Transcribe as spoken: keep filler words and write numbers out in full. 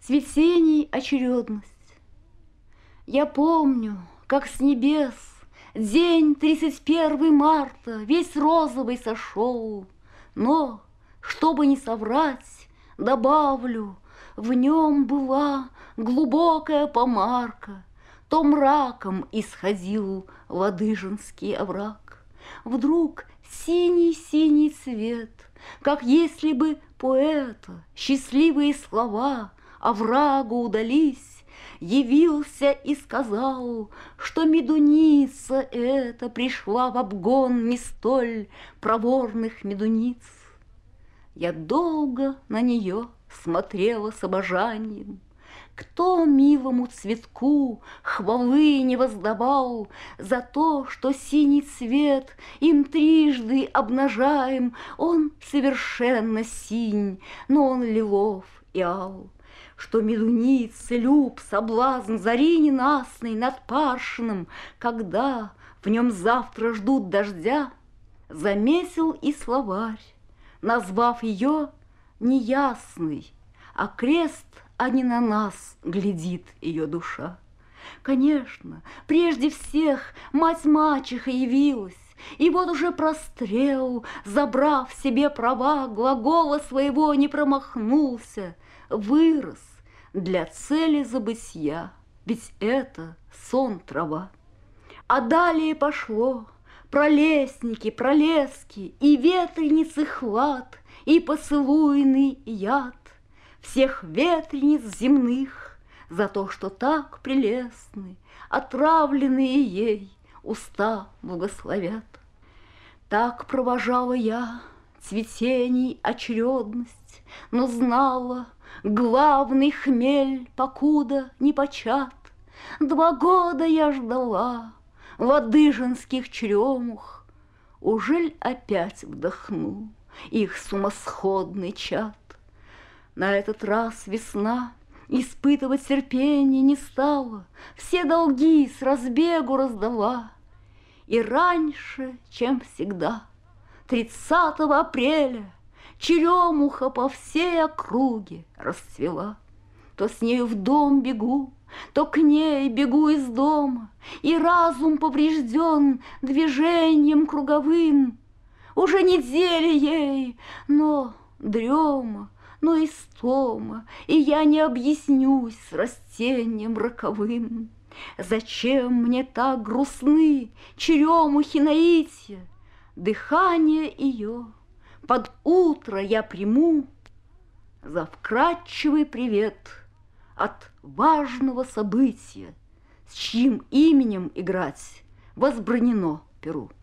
Цветений очередность. Я помню, как с небес день тридцать первого марта весь розовый сошел, но, чтобы не соврать, добавлю, в нем была глубокая помарка, то мраком исходил Ладыжинский овраг. Вдруг синий-синий цвет, как если бы поэта счастливые слова оврагу удались, явился и сказал, что медуница эта пришла в обгон не столь проворных медуниц. Я долго на нее смотрела с обожанием. Кто милому цветку хвалы не воздавал за то, что синий цвет им трижды обнажаем? Он совершенно синь, но он лилов и ал. Что медуницы, люб, соблазн зари ненастный над Паршином, когда в нем завтра ждут дождя, заметил и словарь, назвав ее неясной, а крест, а не на нас глядит ее душа. Конечно, прежде всех мать-мачеха явилась, и вот уже прострел, забрав себе права, глагола своего не промахнулся, вырос для цели забытья, ведь это сон трава. А далее пошло пролесники, пролески, и ветреницы хват, и поцелуйный яд всех ветрениц земных за то, что так прелестны, отравленные ей уста благословят. Так провожала я цветений очередность, но знала, главный хмель покуда не почат. Два года я ждала ладыжинских черемух, ужель опять вдохну их сумасходный чад? На этот раз весна испытывать терпение не стала, все долги с разбегу раздала. И раньше, чем всегда, тридцатого апреля черемуха по всей округе расцвела. То с нею в дом бегу, то к ней бегу из дома, и разум поврежден движением круговым. Уже недели ей, но дрема, но истома, и я не объяснюсь с растением роковым. Зачем мне так грустны черемухи наития? Дыхание ее под утро я приму за вкрадчивый привет от важного события, с чьим именем играть возбранено перу.